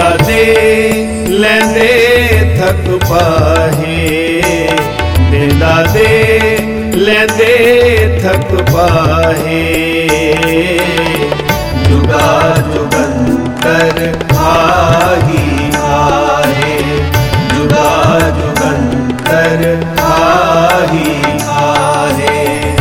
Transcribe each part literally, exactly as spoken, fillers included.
देंदा दे लैंदे थक पाहे, देंदा दे लैंदे थक पाहे। जुगा जुगंतर आही आहे, जुगा जुगंतर आही आहे।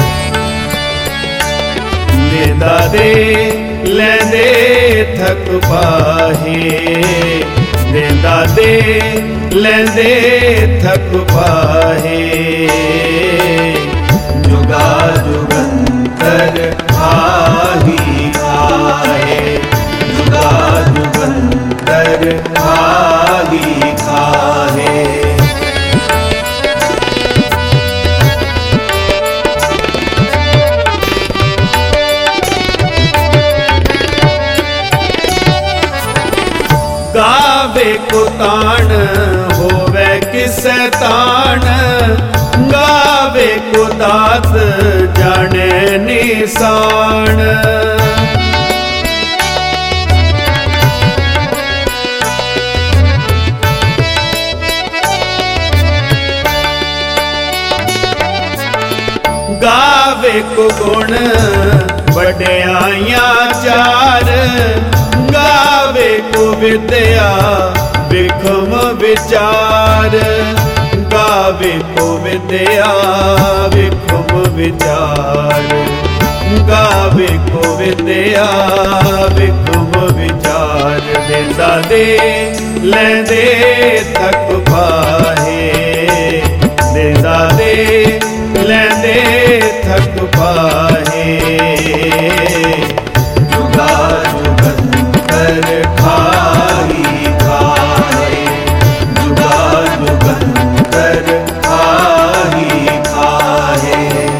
देंदा दे लैंदे थक पाहे, देंदा दे लैंदे थक पाहे। जुगा जुगंतर आही आहे, जुगा जुगंतर आही आहे। गावे को ताण होवे किसे ताण, गावे को दात जाने निशान। गावे को गुण वड्याइयां चार, गावे को विद्या विक्रम विचार, गावे को विद्या विक्रम विचार, गावे को विद्या विक्रम विचार। देंदा दे लैंदे थक पाहे, देंदा दे लैंदे थक पाहे। जुगा जुगंतर खाही खाहे, जुगा जुगंतर खाही खाहे।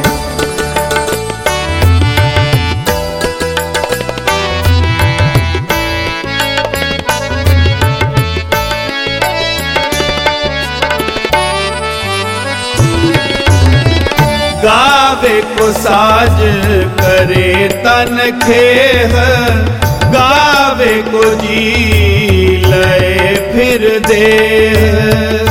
गावे को साज करे तन खेह, गावे को जी लए फिर देह।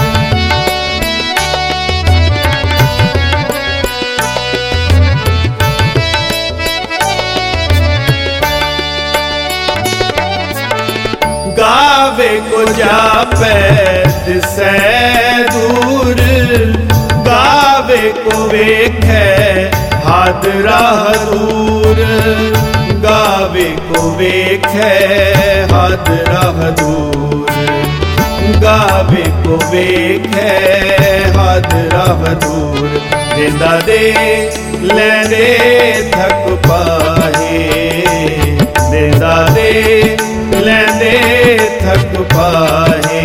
गावे को जापे दिसे दूर, गावे को वेखे हाथ राह दूर, गावे को वेखे हाथ राह दूर, गावे को वेखे हाथ राह दूर। देंदा दे लैंदे थक पाहे, देंदा दे लैंदे थक पाहे।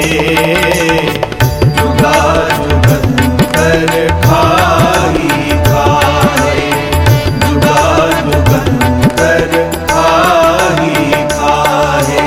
जुगा जुगंतर खाही खाहे, जुगा जुगंतर खाही खाहे।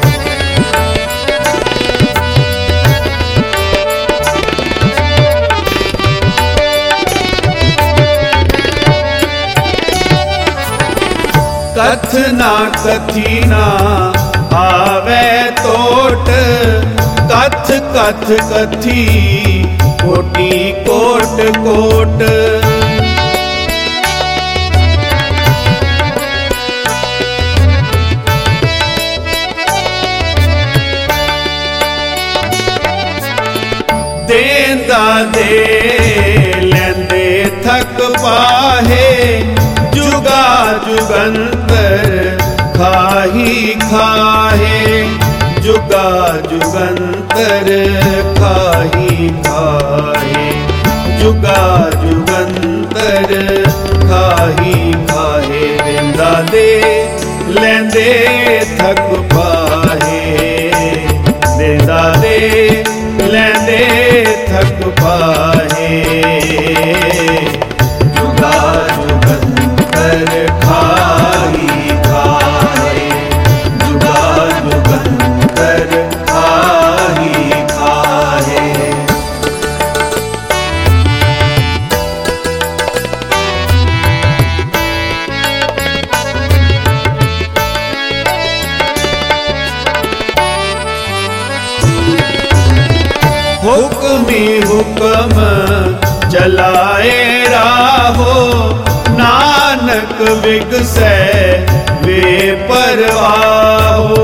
कथना कथीना आवे तोट, कथ कथ कथी कोटि कोट कोट। देंदा दे लैंदे थक पाहे, जुगा जुगंतर खाही खाहे, जुगा जुगंतर खाही खाहे, जुगा जुगंतर खाही खाहे। देंदा दे लैंदे थक पाहे, देंदा दे लैंदे थक पाहे। जुगा जुगंतर खाही खाहे, जुगा जुगंतर खाही खाहे। हुक्मी हुक्म चलाए राहो, नानक विगसै वे परवाहो।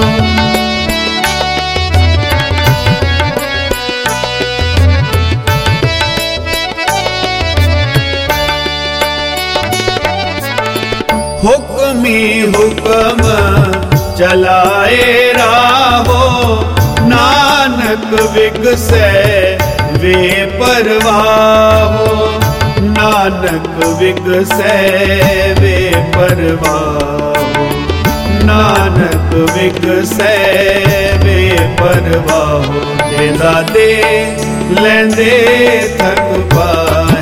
हुक्मी हुक्म चलाए राहो, नानक विगसै वे परवाहो। नानक विगसै वे परवाहो, नानक विगसै वे परवाहो। देंदा दे लैंदे थक पा